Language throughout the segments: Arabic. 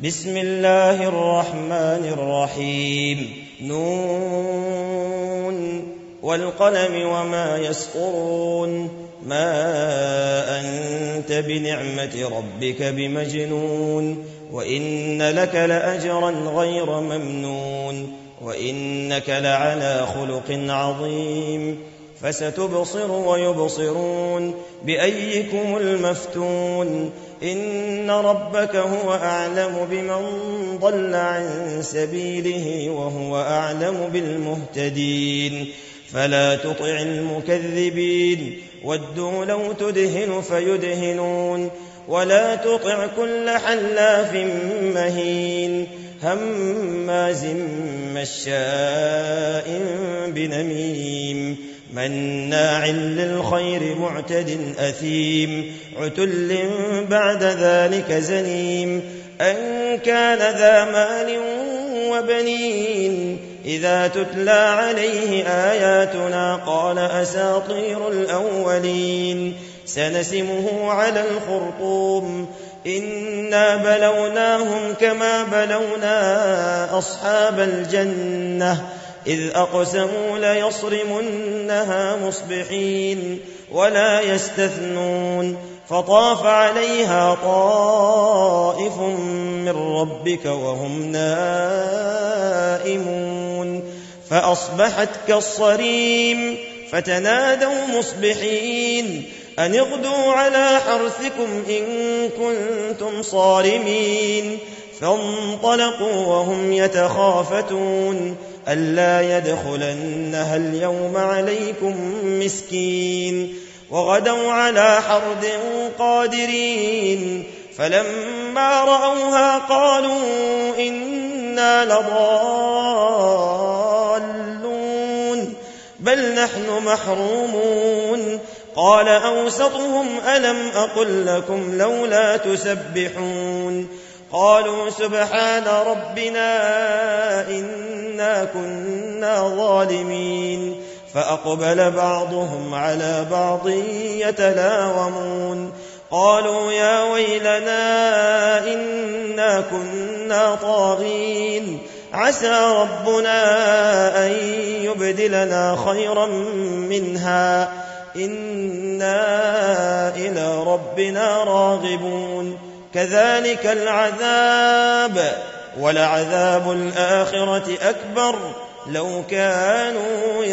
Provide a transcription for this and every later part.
بسم الله الرحمن الرحيم نون والقلم وما يسطرون ما أنت بنعمة ربك بمجنون وإن لك لأجرا غير ممنون وإنك لعلى خلق عظيم فستبصر ويبصرون بأيكم المفتون إن ربك هو أعلم بمن ضل عن سبيله وهو أعلم بالمهتدين فلا تطع المكذبين ودوا لو تدهن فيدهنون ولا تطع كل حلاف مهين هماز مشاء بنميم مناع للخير معتد أثيم عتل بعد ذلك زنيم أن كان ذا مال وبنين إذا تتلى عليه آياتنا قال أساطير الأولين سنسمه على الخرطوم إنا بلوناهم كما بلونا أصحاب الجنة إذ أقسموا ليصرمنها مصبحين ولا يستثنون فطاف عليها طائف من ربك وهم نائمون فأصبحت كالصريم فتنادوا مصبحين أن اغدوا على حرثكم إن كنتم صارمين فانطلقوا وهم يتخافتون ألا يدخلنها اليوم عليكم مسكين وغدوا على حرد قادرين فلما رأوها قالوا إنا لضالون بل نحن محرومون قال أوسطهم ألم أقل لكم لولا تسبحون قالوا سبحان ربنا إنا كنا ظالمين فأقبل بعضهم على بعض يتلاومون قالوا يا ويلنا إنا كنا طاغين عسى ربنا أن يبدلنا خيرا منها إنا إلى ربنا راغبون كذلك العذاب ولعذاب الآخرة أكبر لو كانوا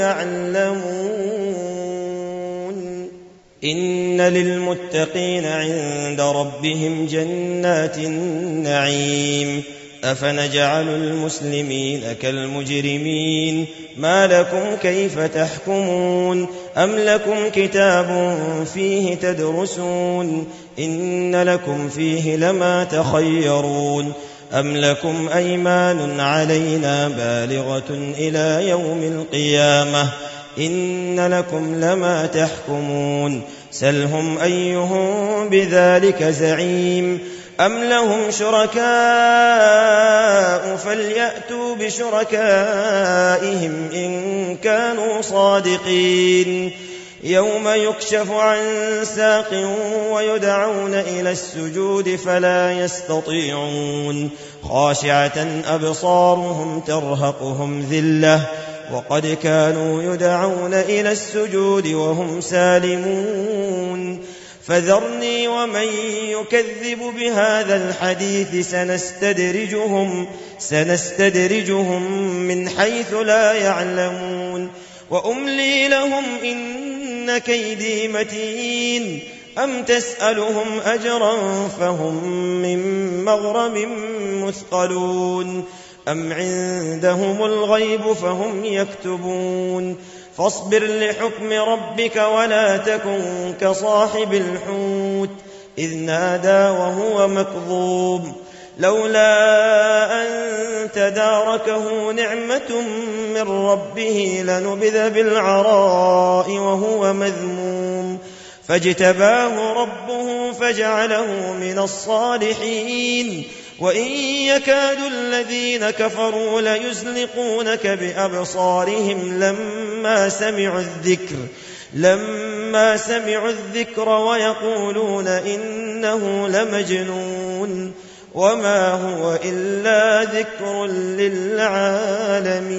يعلمون إن للمتقين عند ربهم جنات النعيم أفنجعل المسلمين كالمجرمين ما لكم كيف تحكمون أم لكم كتاب فيه تدرسون إن لكم فيه لما تخيرون أم لكم أيمان علينا بالغة إلى يوم القيامة إن لكم لما تحكمون سلهم أيهم بذلك زعيم أم لهم شركاء فليأتوا بشركائهم إن كانوا صادقين يوم يكشف عن ساق ويدعون إلى السجود فلا يستطيعون خاشعة أبصارهم ترهقهم ذلة وقد كانوا يدعون إلى السجود وهم سالمون فذرني ومن يكذب بهذا الحديث سنستدرجهم من حيث لا يعلمون وأملي لهم إن كيدي متين أم تسألهم أجرا فهم من مغرم مثقلون أم عندهم الغيب فهم يكتبون فاصبر لحكم ربك ولا تكن كصاحب الحوت إذ نادى وهو مكظوم لولا أن تداركه نعمة من ربه لنبذ بالعراء وهو مذموم فاجتباه ربه فجعله من الصالحين وإن يكاد الذين كفروا ليزلقونك بأبصارهم لما سمعوا الذكر ويقولون إنه لمجنون وما هو إلا ذكر للعالمين.